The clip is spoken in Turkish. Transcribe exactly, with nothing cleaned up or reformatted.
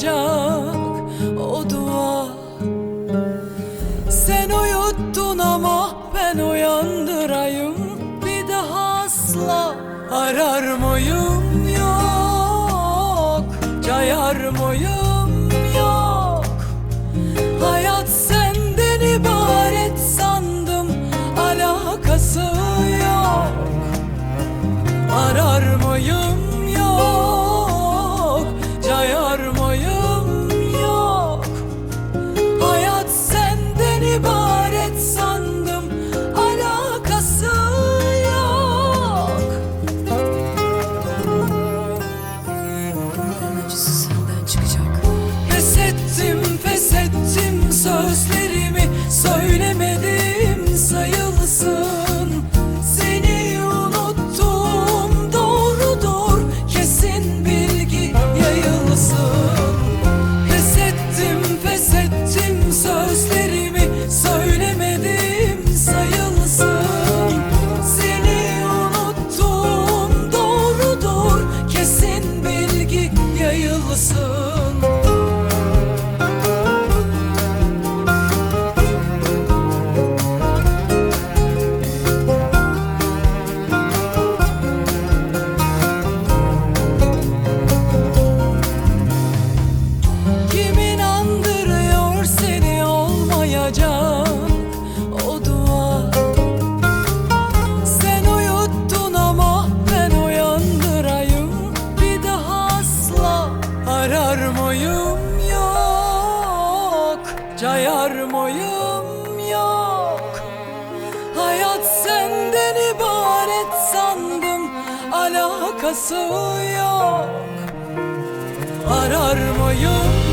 olmayacak o dua. Sen uyuttun ama ben uyandırayım, bir daha asla arar mıyım yok, cayar mıyım yok. Hayat senden ibaret sandım, alakası yok. Arar mıyım yok, cayar mıyım yok. Hayat senden ibaret sandım, alakası yok. Acısı senden çıkacak. Pes ettim, pes ettim, sözlerimi söylemedim sayılsın. Seni unuttum, doğrudur, kesin bilgi yayılsın. Pes ettim, pes ettim, sözlerimi söylemedim sayılsın. Seni unuttum, doğrudur, kesin bilgi yayılsın. O dua. Sen uyuttun ama ben uyandırayım, bir daha asla arar mıyım yok, cayar mıyım yok. Hayat senden ibaret sandım, alakası yok. Arar mıyım